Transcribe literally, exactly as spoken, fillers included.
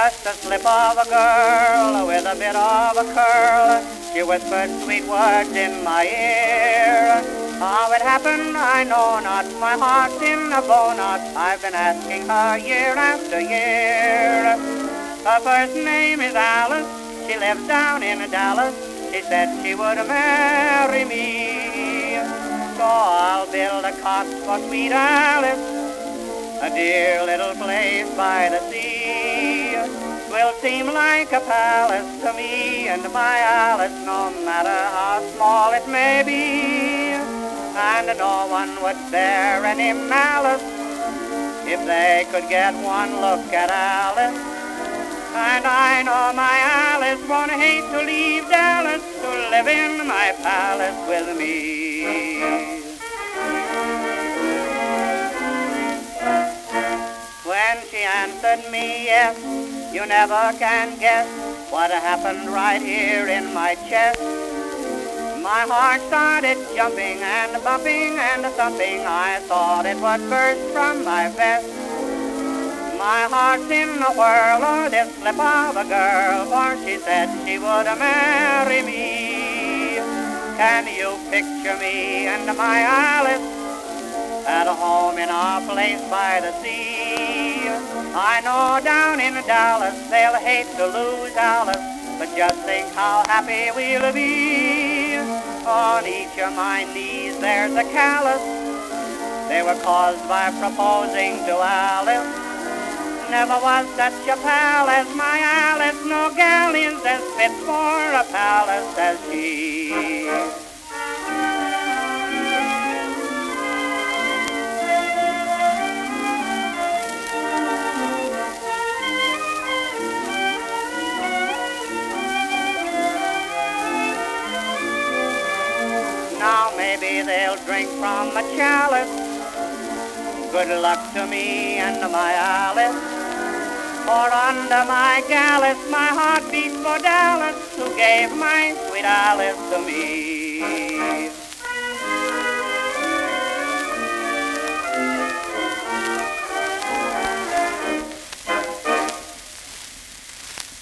just a slip of a girl with a bit of a curl. She whispered sweet words in my ear. How it happened, I know not. My heart's in a bowknot. I've been asking her year after year. Her first name is Alice. She lives down in Dallas. She said she would marry me. So I'll build a cot for sweet Alice, a dear little place by the sea. Will seem like a palace to me and my Alice, no matter how small it may be. And no one would bear any malice if they could get one look at Alice. And I know my Alice won't hate to leave Dallas to live in my palace with me. When she answered me yes, you never can guess what happened right here in my chest. My heart started jumping and bumping and thumping. I thought it would burst from my vest. My heart's in a whirl, oh, this slip of a girl, for she said she would marry me. Can you picture me and my Alice at home in our place by the sea? I know down in Dallas they'll hate to lose Alice, but just think how happy we'll be. On each of my knees there's a callus. They were caused by proposing to Alice. Never was such a pal as my Alice. No gal is as fit for a palace as she. Now maybe they'll drink from a chalice. Good luck to me and my Alice. For under my gallus, my heart beats for Dallas, who gave my sweet Alice to me.